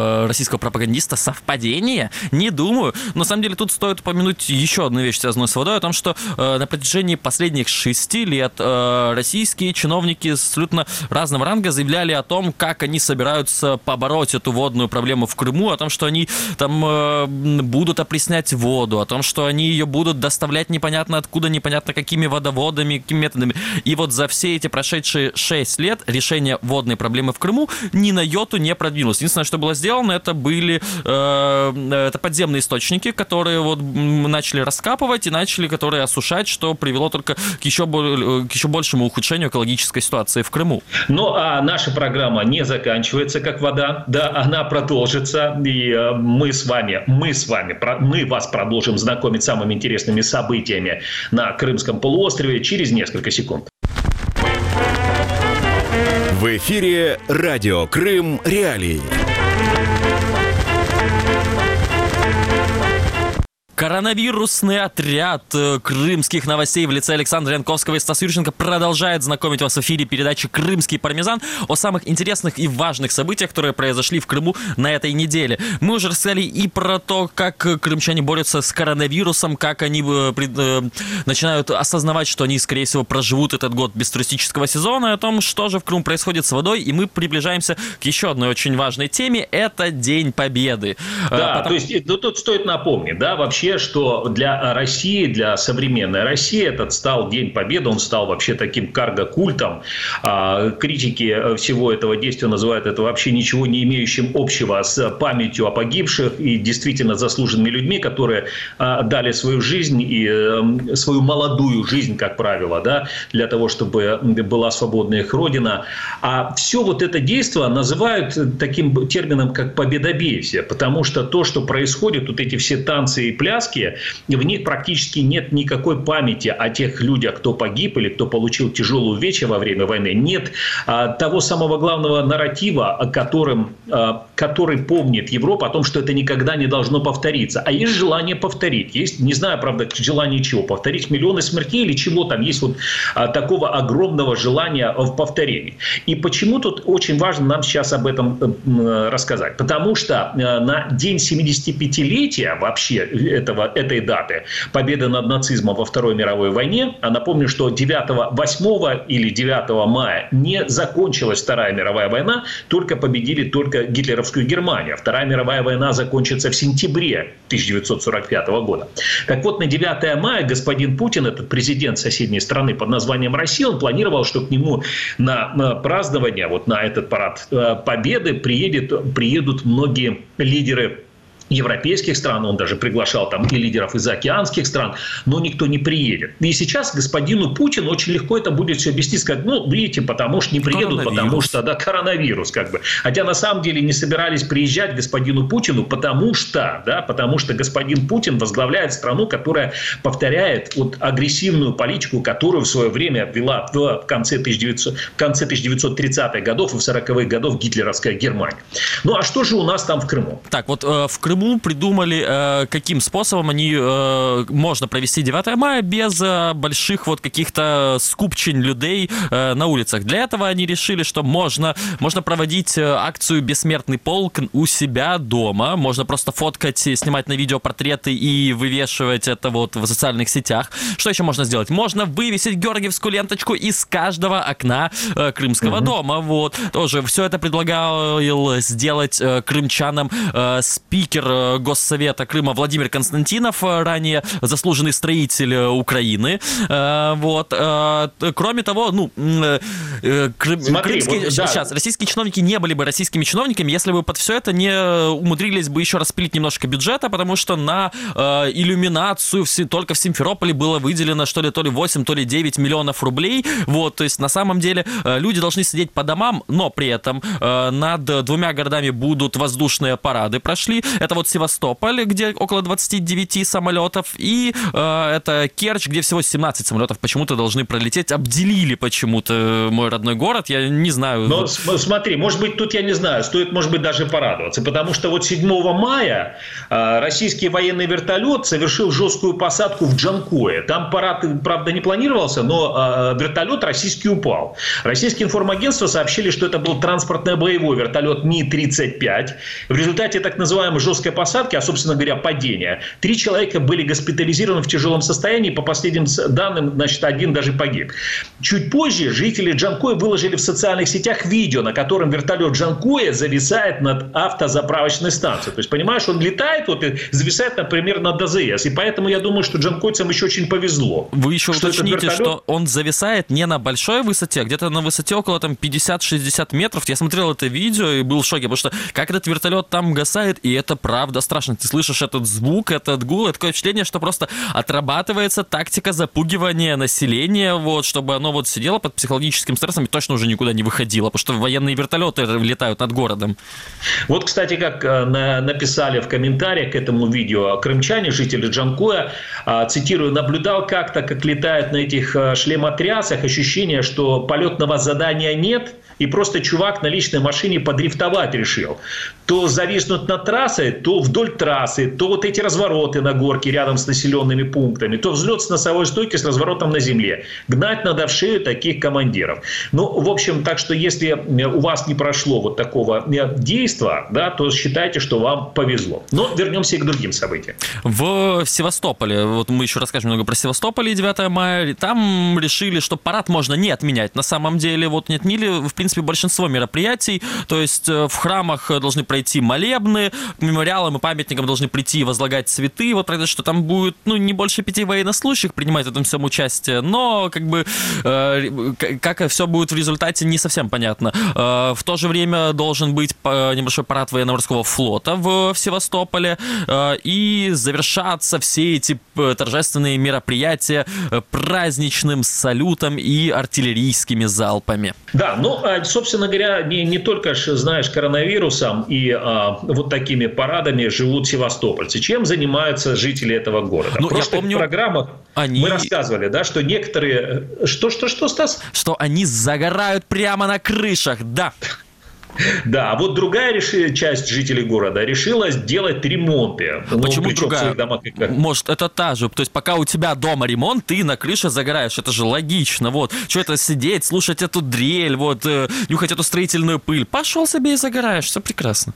российского пропагандиста. Совпадение? Не думаю. Но, на самом деле, тут стоит упомянуть еще одну вещь, связанную с водой, о том, что э, на протяжении последних шести лет э, российские чиновники абсолютно разного ранга заявляли о том, как они собираются побороть эту водную проблему в Крыму, о том, что они там э, будут опреснять воду, о том, что они ее будут доставлять непонятно откуда, непонятно какими водоводами, какими методами. И вот за все эти прошедшие шесть лет решение водной проблемы в Крыму ни на йоту не продвинулось. Единственное, что было сделано, это были э, это подземные источники, которые вот начали раскапывать и начали, которые осушать, что привело только к еще, к еще большему ухудшению экологической ситуации в Крыму. Ну, а наша программа не заканчивается как вода, да, она продолжится, и э, мы с вами, мы с вами, про, мы вас продолжим знакомить с самыми интересными событиями на Крымском полуострове через несколько секунд. В эфире радио Крым Реалии. Коронавирусный отряд крымских новостей в лице Александра Янковского и Стаса Юрченко продолжает знакомить вас в эфире передачи «Крымский пармезан» о самых интересных и важных событиях, которые произошли в Крыму на этой неделе. Мы уже рассказали и про то, как крымчане борются с коронавирусом, как они начинают осознавать, что они, скорее всего, проживут этот год без туристического сезона, и о том, что же в Крыму происходит с водой, и мы приближаемся к еще одной очень важной теме – это День Победы. Да, Потом... то есть ну, тут стоит напомнить, да, вообще, что для России, для современной России этот стал День Победы, он стал вообще таким карго-культом. Критики всего этого действия называют это вообще ничего не имеющим общего с памятью о погибших и действительно заслуженными людьми, которые дали свою жизнь и свою молодую жизнь, как правило, да, для того, чтобы была свободна их родина. А все вот это действие называют таким термином, как победобесие, потому что то, что происходит, вот эти все танцы и пляски, в них практически нет никакой памяти о тех людях, кто погиб или кто получил тяжелую увечья во время войны. Нет а, того самого главного нарратива, о котором, а, который помнит Европа, о том, что это никогда не должно повториться. А есть желание повторить. Есть, не знаю, правда, желание чего. Повторить миллионы смертей или чего там. Есть вот а, такого огромного желания в повторении. И почему тут очень важно нам сейчас об этом а, рассказать? Потому что а, на день семидесятипятилетия вообще этого, этой даты победы над нацизмом во Второй мировой войне. А напомню, что девятого, восьмого или девятого мая не закончилась Вторая мировая война, только победили только гитлеровскую Германию. Вторая мировая война закончится в сентябре тысяча девятьсот сорок пятого года. Так вот, на девятое мая господин Путин, этот президент соседней страны под названием Россия, он планировал, что к нему на, на празднование, вот на этот парад победы приедет, приедут многие лидеры европейских стран, он даже приглашал там и лидеров из океанских стран, но никто не приедет. И сейчас господину Путину очень легко это будет все объяснить, сказать, ну, видите, потому что не приедут, потому что, да, коронавирус, как бы. Хотя на самом деле не собирались приезжать господину Путину, потому что, да, потому что господин Путин возглавляет страну, которая повторяет вот агрессивную политику, которую в свое время вела в конце, тысяча девятисотых, в конце тысяча девятьсот тридцатых годов и в сороковых годов гитлеровская Германия. Ну, а что же у нас там в Крыму? Так, вот э, в Крыму придумали, э, каким способом они э, можно провести девятое мая без э, больших вот каких-то скупчень людей э, на улицах. Для этого они решили, что можно, можно проводить акцию «Бессмертный полк» у себя дома. Можно просто фоткать, снимать на видео портреты и вывешивать это вот в социальных сетях. Что еще можно сделать? Можно вывесить георгиевскую ленточку из каждого окна э, крымского mm-hmm. дома. Вот. Тоже все это предлагал сделать э, крымчанам э, спикер Госсовета Крыма Владимир Константинов, ранее заслуженный строитель Украины. Вот. Кроме того, ну, крым, Смотри, крымские, вот, да. сейчас, российские чиновники не были бы российскими чиновниками, если бы под все это не умудрились бы еще распилить немножко бюджета, потому что на э, иллюминацию в, только в Симферополе было выделено что ли, то ли восемь, то ли девять миллионов рублей. Вот, то есть на самом деле э, люди должны сидеть по домам, но при этом э, над двумя городами будут воздушные парады прошли. Это вот Севастополь, где около двадцать девять самолетов, и э, это Керчь, где всего семнадцать самолетов почему-то должны пролететь. Обделили почему-то мой родной город, я не знаю. Но смотри, может быть, тут я не знаю, стоит, может быть, даже порадоваться, потому что вот седьмого мая э, российский военный вертолет совершил жесткую посадку в Джанкое. Там парад, правда, не планировался, но э, вертолет российский упал. Российские информагентства сообщили, что это был транспортно-боевой вертолет Ми тридцать пять. В результате так называемой жесткой посадки, а, собственно говоря, падения, три человека были госпитализированы в тяжелом состоянии. По последним данным, значит, один даже погиб. Чуть позже жители Джанкоя выложили в социальных сетях видео, на котором вертолет Джанкоя зависает над автозаправочной станцией. То есть, понимаешь, он летает вот, и зависает, например, над АЗС. И поэтому я думаю, что джанкойцам еще очень повезло. Вы еще что уточните, вертолет... что он зависает не на большой высоте, а где-то на высоте около там, пятьдесят-шестьдесят метров. Я смотрел это видео и был в шоке, потому что как этот вертолет там гасает, и это правда страшно. Ты слышишь этот звук, этот гул, это такое впечатление, что просто отрабатывается тактика запугивания населения, вот, чтобы оно вот сидело под психологическим стрессом и точно уже никуда не выходило, потому что военные вертолеты летают над городом. Вот, кстати, как на, написали в комментариях к этому видео крымчане, жители Джанкоя, цитирую, наблюдал как-то, как летают на этих шлемотрясах, ощущение, что полетного задания нет, и просто чувак на личной машине подрифтовать решил. То зависнуть над трассой, то вдоль трассы, то вот эти развороты на горке рядом с населенными пунктами, то взлет с носовой стойки с разворотом на земле. Гнать надо в шею таких командиров. Ну, в общем, так что если у вас не прошло вот такого действия, да, то считайте, что вам повезло. Но вернемся и к другим событиям. В Севастополе, вот мы еще расскажем много про Севастополь и девятое мая, там решили, что парад можно не отменять. На самом деле, вот не отменили, в принципе, большинство мероприятий, то есть в храмах должны пройти молебны, к мемориалам и памятникам должны прийти и возлагать цветы, вот правда, что там будет, ну, не больше пяти военнослужащих принимать в этом всем участие, но, как бы, э, как все будет в результате, не совсем понятно. Э, в то же время должен быть небольшой парад военно-морского флота в, в Севастополе, э, и завершаться все эти торжественные мероприятия праздничным салютом и артиллерийскими залпами. Да, ну, собственно говоря, не, не только, знаешь, коронавирусом и а, вот такими парадами живут севастопольцы. Чем занимаются жители этого города? Ну, в прошлых я помню, программах они... мы рассказывали, да, что некоторые... Что, что, что, Стас? Что они загорают прямо на крышах, да. Да, а вот другая реши, часть жителей города решила сделать ремонты. Почему ну, другая? Домах, как... Может, это та же. То есть, пока у тебя дома ремонт, ты на крыше загораешь. Это же логично. Вот. Что это сидеть, слушать эту дрель, вот, э, нюхать эту строительную пыль. Пошел себе и загораешь. Все прекрасно.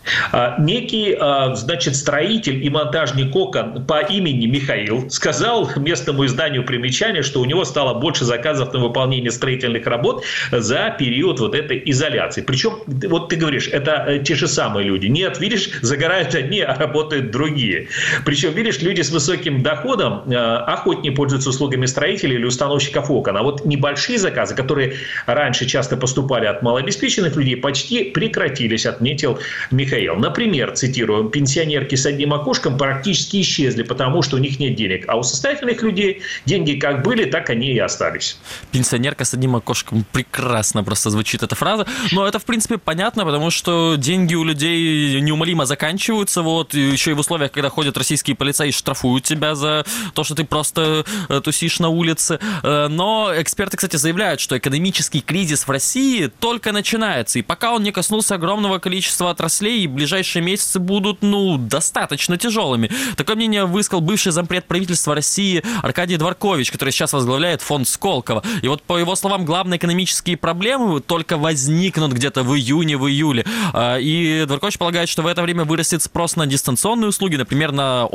Некий, значит, строитель и монтажник окон по имени Михаил сказал местному изданию примечание, что у него стало больше заказов на выполнение строительных работ за период вот этой изоляции. Причем, вот ты говоришь, это те же самые люди. Нет, видишь, загорают одни, а работают другие. Причем, видишь, люди с высоким доходом охотнее пользуются услугами строителей или установщиков окон. А вот небольшие заказы, которые раньше часто поступали от малообеспеченных людей, почти прекратились, отметил Михаил. Например, цитирую, пенсионерки с одним окошком практически исчезли, потому что у них нет денег. А у состоятельных людей деньги как были, так они и остались. Пенсионерка с одним окошком. Прекрасно просто звучит эта фраза. Но это, в принципе, понятно, потому что деньги у людей неумолимо заканчиваются. Вот. Еще и в условиях, когда ходят российские полицаи и штрафуют тебя за то, что ты просто тусишь на улице. Но эксперты, кстати, заявляют, что экономический кризис в России только начинается. И пока он не коснулся огромного количества отраслей, и ближайшие месяцы будут, ну, достаточно тяжелыми. Такое мнение высказал бывший зампред правительства России Аркадий Дворкович, который сейчас возглавляет фонд Сколково. И вот, по его словам, главные экономические проблемы только возникнут где-то в июне, в июле. И Дворкович полагает, что в это время вырастет спрос на дистанционные услуги, например, на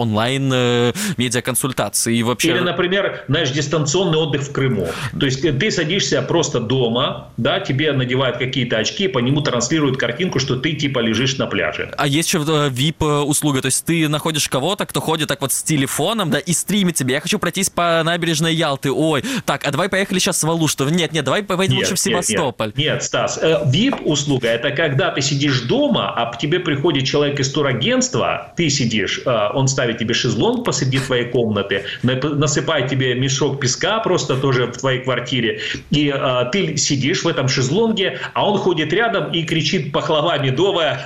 онлайн-медиаконсультации. И вообще... Или, например, знаешь, дистанционный отдых в Крыму. То есть ты садишься просто дома, да, тебе надевают какие-то очки, по нему транслируют картинку, что ты типа лежишь на пляже. А есть еще ви ай пи-услуга, то есть ты находишь кого-то, кто ходит так вот с телефоном, да, и стримит тебе. Я хочу пройтись по набережной Ялты. Ой, так, а давай поехали сейчас в Алушту. Нет, нет, давай поедем лучше в Севастополь. Нет, нет, нет, Стас, ви ай пи-услуга – это когда ты сидишь дома, а к тебе приходит человек из турагентства, ты сидишь, он ставит тебе шезлонг посреди твоей комнаты, насыпает тебе мешок песка просто тоже в твоей квартире, и ты сидишь в этом шезлонге, а он ходит рядом и кричит: пахлава медовая,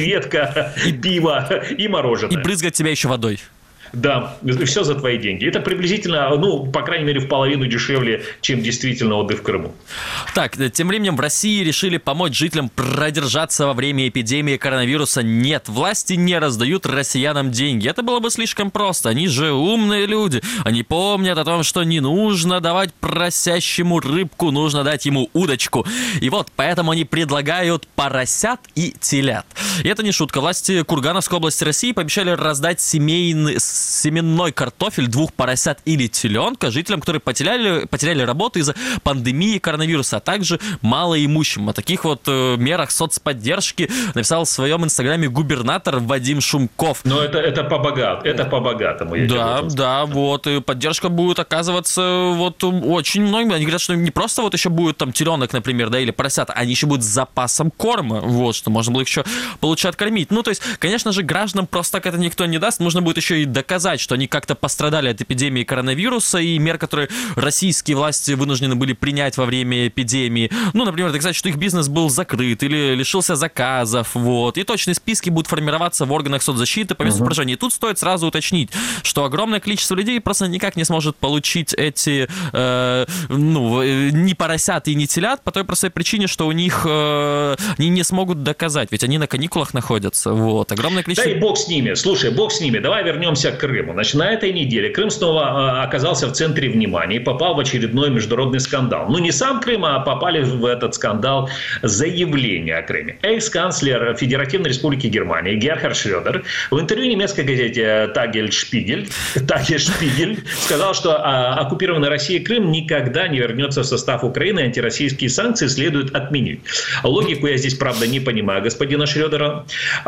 креветка, пиво и мороженое. И брызгать тебя еще водой. Да, все за твои деньги. Это приблизительно, ну, по крайней мере, в половину дешевле, чем действительно отдых в Крыму. Так, тем временем в России решили помочь жителям продержаться во время эпидемии коронавируса. Нет, власти не раздают россиянам деньги. Это было бы слишком просто. Они же умные люди. Они помнят о том, что не нужно давать просящему рыбку, нужно дать ему удочку. И вот поэтому они предлагают поросят и телят. И это не шутка. Власти Кургановской области России пообещали раздать семейный... семенной картофель, двух поросят или теленка жителям, которые потеряли, потеряли работу из-за пандемии коронавируса, а также малоимущим. О таких вот э, мерах соцподдержки написал в своем инстаграме губернатор Вадим Шумков. Но это, это по-богатому. Это по-богатому. Да, да, вот. И поддержка будет оказываться вот очень многим. Они говорят, что не просто вот еще будет там теленок, например, да, или поросята, они еще будут с запасом корма, вот, что можно было их еще получше откормить. Ну, то есть, конечно же, гражданам просто так это никто не даст. Нужно будет еще и доказать, что они как-то пострадали от эпидемии коронавируса и мер, которые российские власти вынуждены были принять во время эпидемии. Ну, например, доказать, что их бизнес был закрыт или лишился заказов, вот. И точные списки будут формироваться в органах соцзащиты по месту uh-huh. проживания. И тут стоит сразу уточнить, что огромное количество людей просто никак не сможет получить эти, э, ну, ни поросят и ни телят по той простой причине, что у них э, они не смогут доказать, ведь они на каникулах находятся, вот. Огромное количество... Да и бог с ними, слушай, бог с ними, давай вернемся к Крыму. Значит, на этой неделе Крым снова оказался в центре внимания и попал в очередной международный скандал. Ну, не сам Крым, а попали в этот скандал заявления о Крыме. Экс-канцлер Федеративной Республики Германии Герхард Шредер в интервью немецкой газете Тагельшпигель, Тагельшпигель сказал, что оккупированная Россией Крым никогда не вернется в состав Украины, и антироссийские санкции следует отменить. Логику я здесь, правда, не понимаю господина Шредера.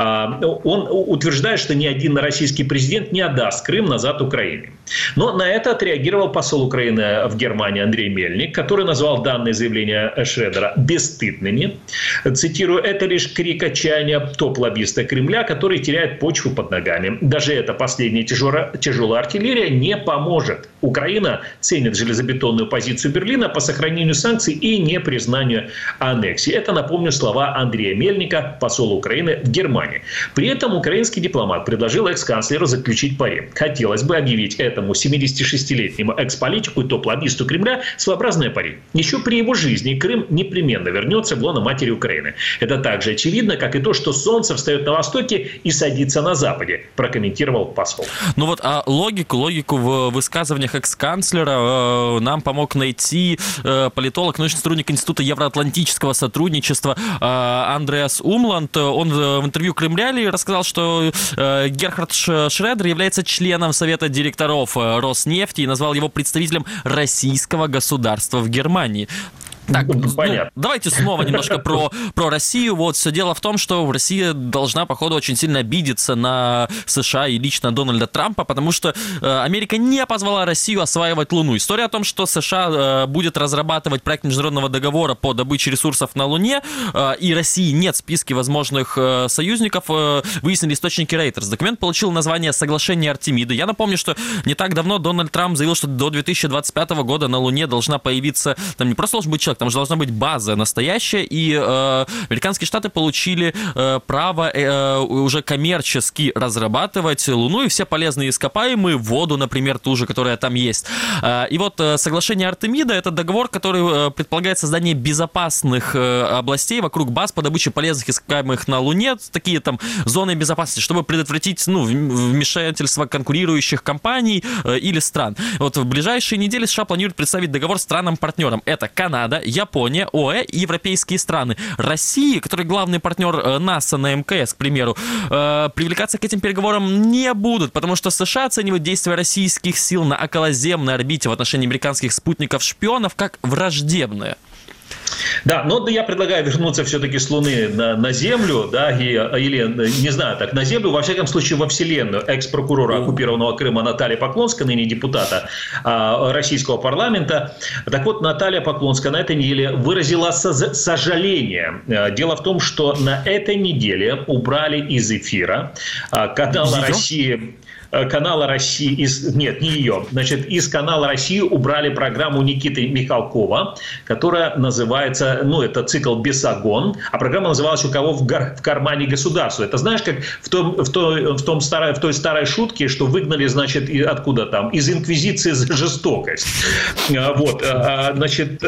Он утверждает, что ни один российский президент не отдаст Крым назад Украине. Но на это отреагировал посол Украины в Германии Андрей Мельник, который назвал данные заявления Шредера бесстыдными. Цитирую: «Это лишь крик отчаяния топ-лоббиста Кремля, который теряет почву под ногами. Даже эта последняя тяжелая, тяжелая артиллерия не поможет. Украина ценит железобетонную позицию Берлина по сохранению санкций и непризнанию аннексии». Это, напомню, слова Андрея Мельника, посола Украины в Германии. При этом украинский дипломат предложил экс-канцлеру заключить пари. Хотелось бы объявить этому семидесятишестилетнему экс-политику и топ-лоббисту Кремля своеобразное пари. Еще при его жизни Крым непременно вернется в лоно матери Украины. Это так же очевидно, как и то, что солнце встает на востоке и садится на западе, прокомментировал посол. Ну вот, а логику, логику в высказываниях экс-канцлера э, нам помог найти э, политолог, научный сотрудник Института евроатлантического сотрудничества э, Андреас Умланд. Он в интервью Кремлялии рассказал, что э, Герхард Шредер является членом Совета директоров Роснефти и назвал его представителем российского государства в Германии. Так, ну, давайте снова немножко про, про Россию. Вот, все дело в том, что Россия должна, походу, очень сильно обидеться на США и лично Дональда Трампа, потому что э, Америка не позвала Россию осваивать Луну. История о том, что США э, будет разрабатывать проект международного договора по добыче ресурсов на Луне, э, и России нет в списке возможных э, союзников, э, выяснили источники Reuters. Документ получил название «Соглашение Артемиды». Я напомню, что не так давно Дональд Трамп заявил, что до две тысячи двадцать пятого года на Луне должна появиться, там не просто должен быть человек, там же должна быть база настоящая, и э, американские штаты получили э, право э, уже коммерчески разрабатывать Луну и все полезные ископаемые, воду, например, ту же, которая там есть. Э, и вот э, соглашение Артемида — это договор, который э, предполагает создание безопасных э, областей вокруг баз по добыче полезных ископаемых на Луне, такие там зоны безопасности, чтобы предотвратить, ну, вмешательство конкурирующих компаний э, или стран. Вот в ближайшие недели США планируют представить договор странам-партнерам. Это Канада, Япония, ОЭ и европейские страны. Россия, который главный партнер НАСА на МКС, к примеру, э, привлекаться к этим переговорам не будут, потому что США оценивают действия российских сил на околоземной орбите в отношении американских спутников-шпионов как враждебные. Да, но я предлагаю вернуться все-таки с Луны на, на Землю, да, и, или, не знаю, так, на Землю, во всяком случае, во Вселенную. Экс-прокурора оккупированного Крыма Наталья Поклонская, ныне депутата а, российского парламента. Так вот, Наталья Поклонская на этой неделе выразила со- сожаление. Дело в том, что на этой неделе убрали из эфира а, канала России... канала России, из, нет, не ее, значит, из канала России убрали программу Никиты Михалкова, которая называется, ну, это цикл «Бесогон», а программа называлась «У кого в, гар, в кармане государства». Это знаешь, как в, том, в, той, в, том старой, в той старой шутке, что выгнали, значит, откуда там? Из инквизиции за жестокость. Вот, значит...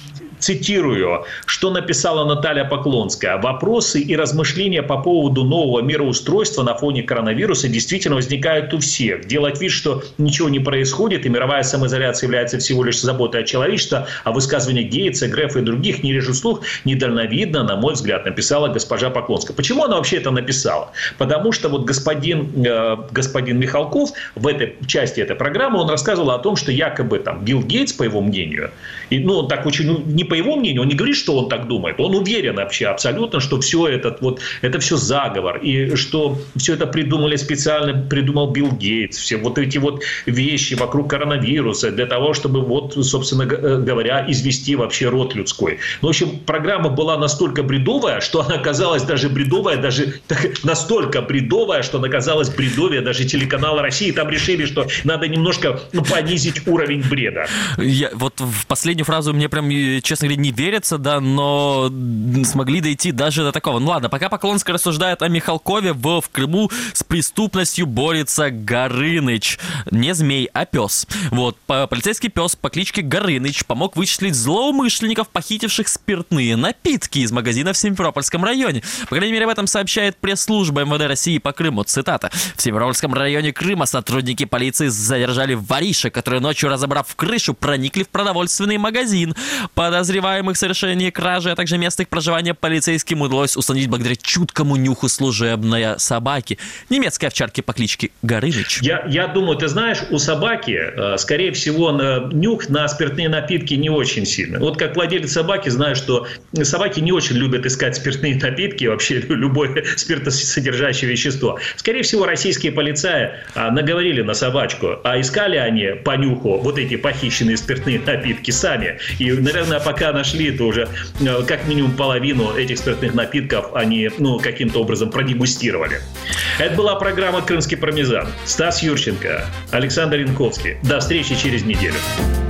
Цитирую, что написала Наталья Поклонская. «Вопросы и размышления по поводу нового мироустройства на фоне коронавируса действительно возникают у всех. Делать вид, что ничего не происходит, и мировая самоизоляция является всего лишь заботой о человечестве, а высказывания Гейтса, Грефа и других не режут слух, недальновидно, на мой взгляд», написала госпожа Поклонская. Почему она вообще это написала? Потому что вот господин, э, господин Михалков в этой части этой программы, он рассказывал о том, что якобы там Билл Гейтс, по его мнению, и, ну, он так очень... не по его мнению, он не говорит, что он так думает. Он уверен вообще абсолютно, что все это, вот, это все заговор. И что все это придумали специально, придумал Билл Гейтс. Все вот эти вот вещи вокруг коронавируса для того, чтобы, вот, собственно говоря, извести вообще род людской. Ну, в общем, программа была настолько бредовая, что она оказалась даже бредовая, даже настолько бредовая, что она оказалась бредовее даже телеканала России. Там решили, что надо немножко ну, понизить уровень бреда. Я, вот в последнюю фразу мне прям, честно говоря, не верится, да, но смогли дойти даже до такого. Ну ладно, пока Поклонская рассуждает о Михалкове, в, в Крыму с преступностью борется Горыныч. Не змей, а пес. Вот, полицейский пес по кличке Горыныч помог вычислить злоумышленников, похитивших спиртные напитки из магазина в Симферопольском районе. По крайней мере, об этом сообщает пресс-служба эм вэ дэ России по Крыму. Цитата. В Симферопольском районе Крыма сотрудники полиции задержали воришек, которые ночью, разобрав крышу, проникли в продовольственный магазин. Подозреваемых в совершении кражи, а также место их проживания полицейским удалось установить благодаря чуткому нюху служебной собаки. Немецкой овчарки по кличке Горыныч. Я, я думаю, ты знаешь, у собаки, скорее всего, нюх на спиртные напитки не очень сильный. Вот как владелец собаки знаю, что собаки не очень любят искать спиртные напитки, вообще любое спиртосодержащее вещество. Скорее всего, российские полицаи наговорили на собачку, а искали они по нюху вот эти похищенные спиртные напитки сами. И, наверное, пока нашли, то уже как минимум половину этих спиртных напитков они ну, каким-то образом продегустировали. Это была программа «Крымский пармезан». Стас Юрченко, Александр Янковский. До встречи через неделю.